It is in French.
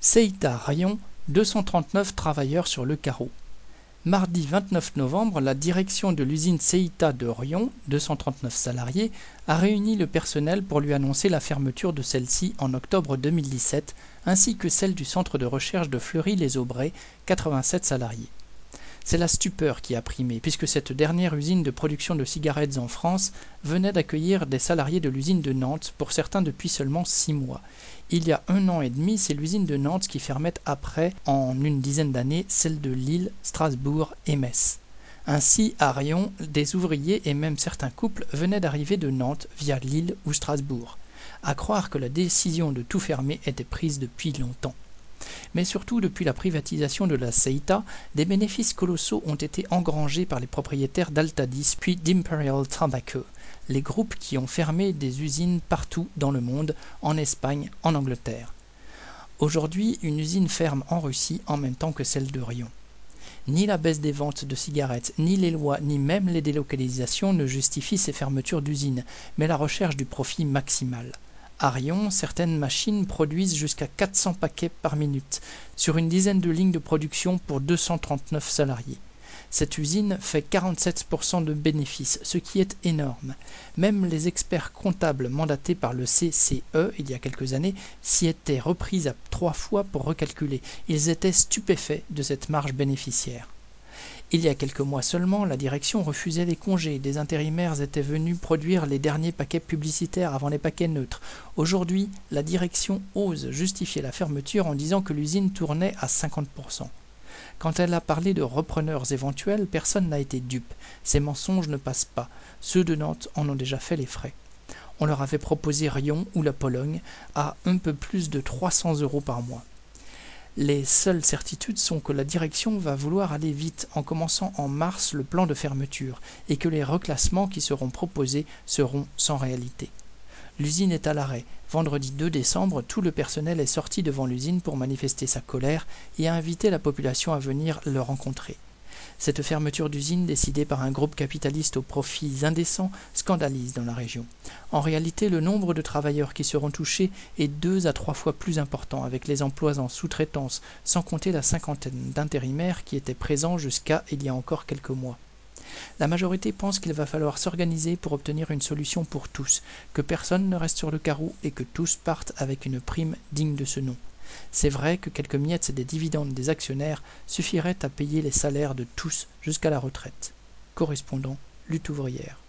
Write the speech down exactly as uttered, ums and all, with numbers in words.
Ceuta Rion, deux cent trente-neuf travailleurs sur le carreau. Mardi vingt-neuf novembre, la direction de l'usine Ceuta de Rion, deux cent trente-neuf salariés, a réuni le personnel pour lui annoncer la fermeture de celle-ci en octobre deux mille dix-sept, ainsi que celle du centre de recherche de Fleury-les-Aubrais, quatre-vingt-sept salariés. C'est la stupeur qui a primé, puisque cette dernière usine de production de cigarettes en France venait d'accueillir des salariés de l'usine de Nantes, pour certains depuis seulement six mois. Il y a un an et demi, c'est l'usine de Nantes qui fermait après, en une dizaine d'années, celles de Lille, Strasbourg et Metz. Ainsi, à Rion, des ouvriers et même certains couples venaient d'arriver de Nantes via Lille ou Strasbourg. À croire que la décision de tout fermer était prise depuis longtemps. Mais surtout, depuis la privatisation de la Ceuta, des bénéfices colossaux ont été engrangés par les propriétaires d'Altadis puis d'Imperial Tobacco, les groupes qui ont fermé des usines partout dans le monde, en Espagne, en Angleterre. Aujourd'hui, une usine ferme en Russie en même temps que celle de Rion. Ni la baisse des ventes de cigarettes, ni les lois, ni même les délocalisations ne justifient ces fermetures d'usines, mais la recherche du profit maximal. À Rion, certaines machines produisent jusqu'à quatre cents paquets par minute, sur une dizaine de lignes de production pour deux cent trente-neuf salariés. Cette usine fait quarante-sept pour cent de bénéfices, ce qui est énorme. Même les experts comptables mandatés par le C C E il y a quelques années s'y étaient repris à trois fois pour recalculer. Ils étaient stupéfaits de cette marge bénéficiaire. Il y a quelques mois seulement, la direction refusait les congés, des intérimaires étaient venus produire les derniers paquets publicitaires avant les paquets neutres. Aujourd'hui, la direction ose justifier la fermeture en disant que l'usine tournait à cinquante pour cent. Quand elle a parlé de repreneurs éventuels, personne n'a été dupe. Ces mensonges ne passent pas. Ceux de Nantes en ont déjà fait les frais. On leur avait proposé Rion ou la Pologne à un peu plus de trois cents euros par mois. Les seules certitudes sont que la direction va vouloir aller vite en commençant en mars le plan de fermeture et que les reclassements qui seront proposés seront sans réalité. L'usine est à l'arrêt. Vendredi deux décembre, tout le personnel est sorti devant l'usine pour manifester sa colère et a invité la population à venir le rencontrer. Cette fermeture d'usine, décidée par un groupe capitaliste aux profits indécents, scandalise dans la région. En réalité, le nombre de travailleurs qui seront touchés est deux à trois fois plus important, avec les emplois en sous-traitance, sans compter la cinquantaine d'intérimaires qui étaient présents jusqu'à il y a encore quelques mois. La majorité pense qu'il va falloir s'organiser pour obtenir une solution pour tous, que personne ne reste sur le carreau et que tous partent avec une prime digne de ce nom. C'est vrai que quelques miettes des dividendes des actionnaires suffiraient à payer les salaires de tous jusqu'à la retraite. Correspondant, Lutte ouvrière.